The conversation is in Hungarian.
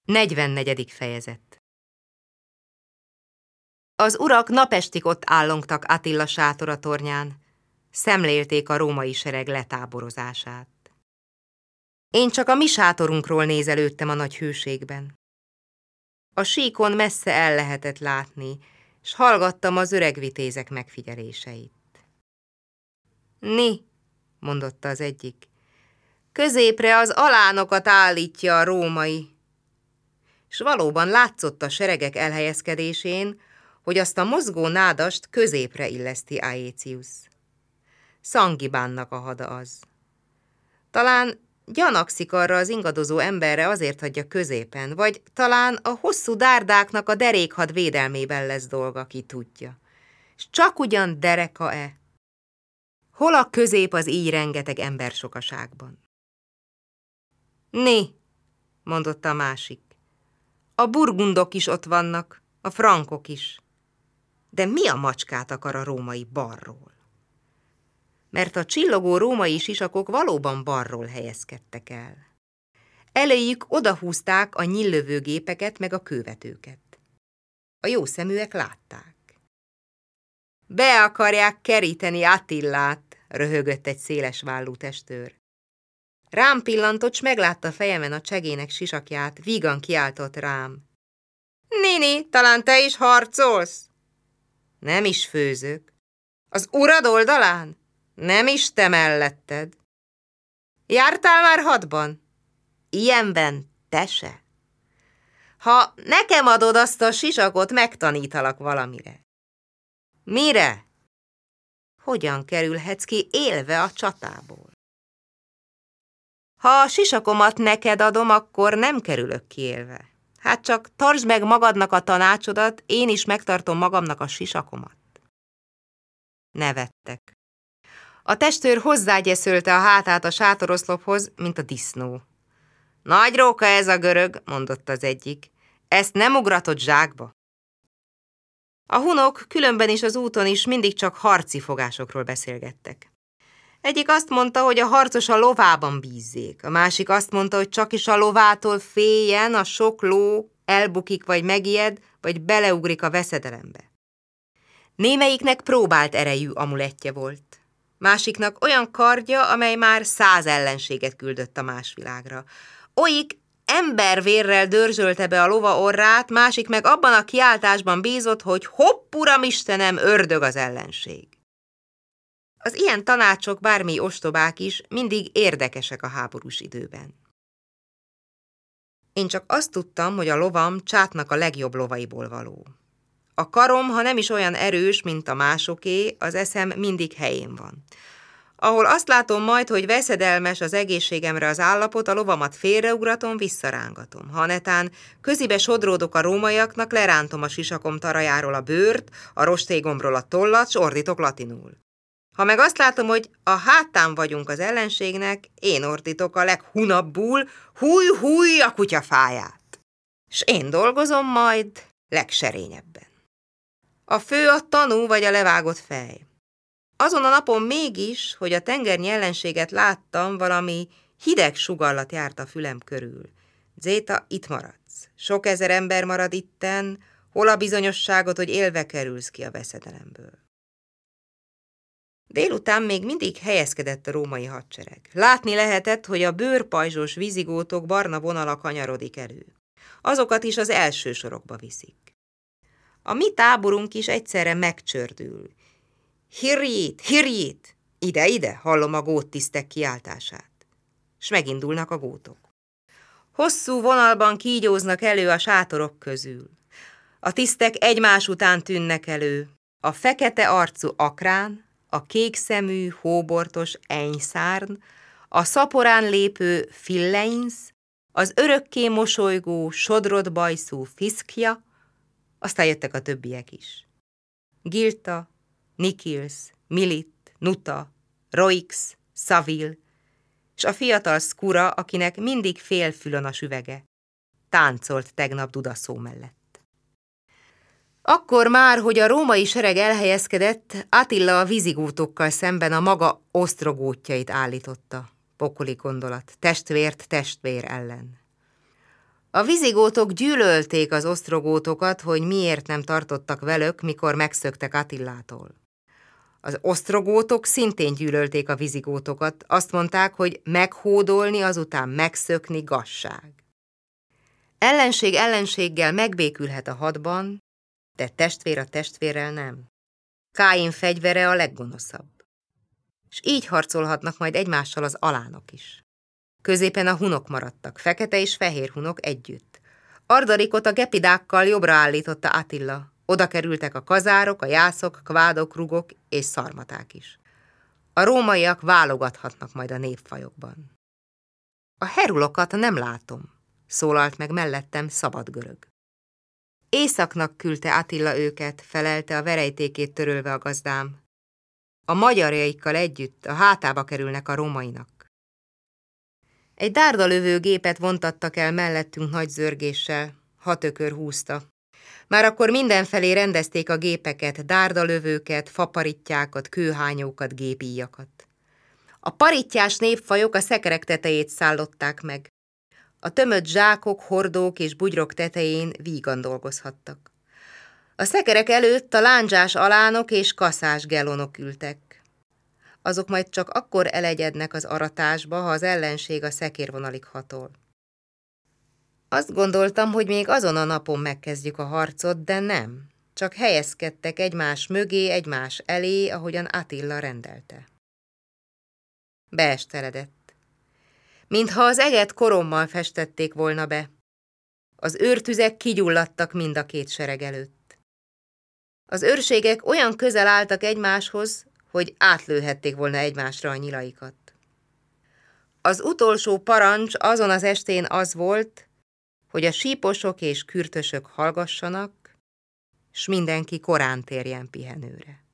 44. fejezet. Az urak napestig ott állongtak Attila sátora tornyán, szemlélték a római sereg letáborozását. Én csak a mi sátorunkról nézelődtem a nagy hőségben. A síkon messze el lehetett látni, s hallgattam az öreg vitézek megfigyeléseit. Ni, mondotta az egyik, középre az alánokat állítja a római. S valóban látszott a seregek elhelyezkedésén, hogy azt a mozgó nádast középre illeszti Aetius. Szangibánnak a hada az. Talán gyanakszik arra az ingadozó emberre, azért hagyja középen, vagy talán a hosszú dárdáknak a derékhad védelmében lesz dolga, ki tudja. S csak ugyan dereka-e? Hol a közép az így rengeteg ember sokaságban? Né, mondotta a másik. A burgundok is ott vannak, a frankok is. De mi a macskát akar a római balról? Mert a csillogó római sisakok valóban balról helyezkedtek el. Elejük odahúzták a nyíllövőgépeket meg a kővetőket. A jószeműek látták. Be akarják keríteni Attillát, röhögött egy szélesvállú testőr. Rám pillantott, s meglátta fejemen a csegének sisakját, vígan kiáltott rám. Nini, talán te is harcolsz? Nem is főzök. Az urad oldalán? Nem is te melletted. Jártál már hadban? Ilyenben te se. Ha nekem adod azt a sisakot, megtanítalak valamire. Mire? Hogyan kerülhetsz ki élve a csatából? Ha a sisakomat neked adom, akkor nem kerülök ki élve. Hát csak tartsd meg magadnak a tanácsodat, én is megtartom magamnak a sisakomat. Nevettek. A testőr hozzágyeszölte a hátát a sátoroszlophoz, mint a disznó. Nagy róka ez a görög, mondott az egyik. Ezt nem ugratott zsákba. A hunok különben is az úton is mindig csak harci fogásokról beszélgettek. Egyik azt mondta, hogy a harcos a lovában bízzék, a másik azt mondta, hogy csak is a lovától féljen, a sok ló elbukik vagy megijed, vagy beleugrik a veszedelembe. Némelyiknek próbált erejű amulettje volt. Másiknak olyan kardja, amely már 100 ellenséget küldött a másvilágra. Olyik embervérrel dörzsölte be a lova orrát, másik meg abban a kiáltásban bízott, hogy hopp, Uramistenem, ördög az ellenség. Az ilyen tanácsok, bármi ostobák is, mindig érdekesek a háborús időben. Én csak azt tudtam, hogy a lovam Csátnak a legjobb lovaiból való. A karom, ha nem is olyan erős, mint a másoké, az eszem mindig helyén van. Ahol azt látom majd, hogy veszedelmes az egészségemre az állapot, a lovamat félreugratom, visszarángatom. Ha netán közibe sodródok a rómaiaknak, lerántom a sisakom tarajáról a bőrt, a rostégomról a tollat, s ordítok latinul. Ha meg azt látom, hogy a hátán vagyunk az ellenségnek, én ordítok a leghunabbul, húj, húj a kutyafáját. S én dolgozom majd legserényebben. A fő a tanú vagy a levágott fej. Azon a napon mégis, hogy a tengernyi ellenséget láttam, valami hideg sugallat járt a fülem körül. Zéta, itt maradsz. Sok ezer ember marad itten, hol a bizonyosságot, hogy élve kerülsz ki a veszedelemből. Délután még mindig helyezkedett a római hadsereg. Látni lehetett, hogy a bőrpajzsos vizigótok barna vonala kanyarodik elő. Azokat is az első sorokba viszik. A mi táborunk is egyszerre megcsördül. Hirjét, hirjét! Ide, ide! Hallom a góttisztek kiáltását. S megindulnak a gótok. Hosszú vonalban kígyóznak elő a sátorok közül. A tisztek egymás után tűnnek elő. A fekete arcú akrán, a kékszemű, hóbortos enyszárn, a szaporán lépő filleinsz, az örökké mosolygó, sodrott bajszú fiszkja, aztán jöttek a többiek is. Gilta, Nikils, Milit, Nuta, Roix, Savil, és a fiatal Skura, akinek mindig félfülön a süvege, táncolt tegnap Dudaszó mellett. Akkor már, hogy a római sereg elhelyezkedett, Attila a vizigótokkal szemben a maga osztrogótjait állította. Pokoli gondolat, testvért testvér ellen. A vizigótok gyűlölték az osztrogótokat, hogy miért nem tartottak velük, mikor megszöktek Attillától. Az osztrogótok szintén gyűlölték a vizigótokat, azt mondták, hogy meghódolni, azután megszökni gazság. Ellenség ellenséggel megbékülhet a hadban, de testvér a testvérrel nem. Káin fegyvere a leggonoszabb. És így harcolhatnak majd egymással az alánok is. Középen a hunok maradtak, fekete és fehér hunok együtt. Ardarikot a gepidákkal jobbra állította Attila. Oda kerültek a kazárok, a jászok, kvádok, rugok és szarmaták is. A rómaiak válogathatnak majd a népfajokban. A herulokat nem látom, szólalt meg mellettem szabad görög. Északnak küldte Attila őket, felelte a verejtékét törölve a gazdám. A magyarjaikkal együtt a hátába kerülnek a rómainak. Egy dárdalövő gépet vontattak el mellettünk nagy zörgéssel, 6 ökör húzta. Már akkor mindenfelé rendezték a gépeket, dárdalövőket, faparittyákat, kőhányókat, gépíjakat. A parittyás népfajok a szekerek tetejét szállották meg. A tömött zsákok, hordók és bugyrok tetején vígan dolgozhattak. A szekerek előtt a lándzsás alánok és kaszás gelonok ültek. Azok majd csak akkor elegyednek az aratásba, ha az ellenség a szekérvonalig hatol. Azt gondoltam, hogy még azon a napon megkezdjük a harcot, de nem. Csak helyezkedtek egymás mögé, egymás elé, ahogyan Attila rendelte. Beesteledett. Mintha az eget korommal festették volna be. Az őrtüzek kigyulladtak mind a két sereg előtt. Az őrségek olyan közel álltak egymáshoz, hogy átlőhették volna egymásra a nyilaikat. Az utolsó parancs azon az estén az volt, hogy a síposok és kürtösök hallgassanak, s mindenki korán térjen pihenőre.